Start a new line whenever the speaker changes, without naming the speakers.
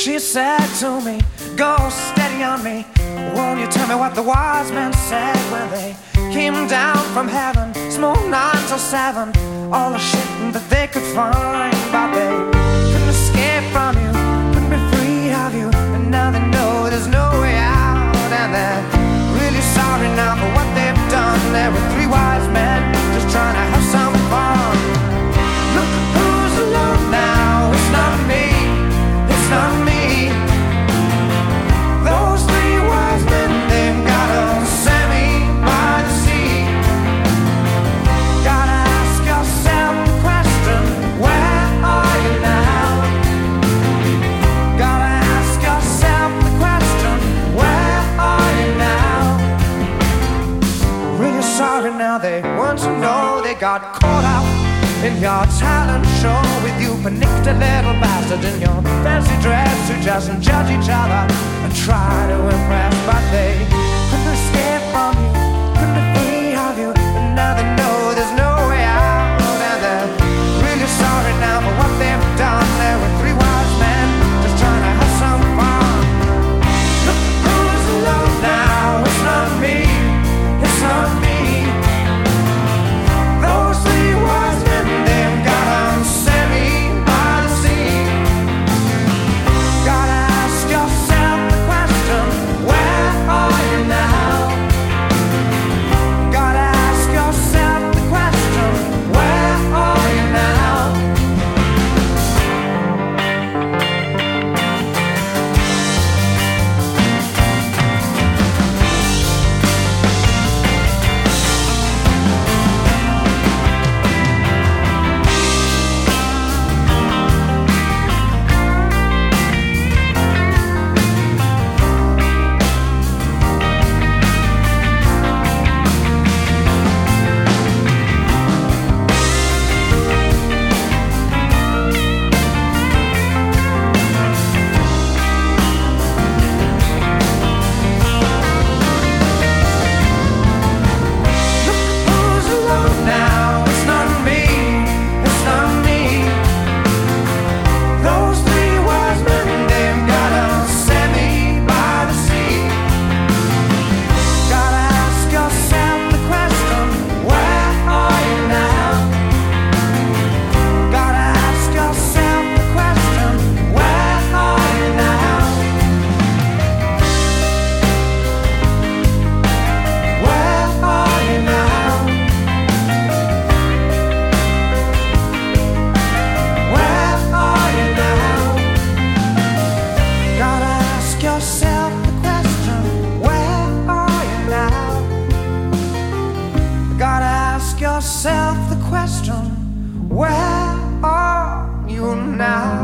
She said to me, go steady on me. Won't you tell me what the wise men said when they came down from heaven? Small 9 till 7, all the shit that they could find, but they couldn't escape from you, couldn't be free of you, and now they know there's no way out, and they're really sorry now for what they've done. There were 3 wise men just trying to have some fun. Look who's alone now, it's not me, it's not me. Those 3 wise men, they've got a semi by the sea. Gotta ask yourself the question, where are you now? Gotta ask yourself the question, where are you now? Really sorry now, they want to know they got caught up in your talent show with you panicked a little bastard in your fancy dress who just judge each other and try to impress, but they couldn't escape from you, couldn't be free of you, and now they know there's no way out, and they're really sorry now for what they've done. There were 3 wise men just trying to have some fun. Look who's alone now, it's not me, it's not me. Those 3 wise men, they've got a semi by the sea. Gotta ask yourself the question, where are you now? Gotta ask yourself the question, where are you now? Yourself the question, where are you now?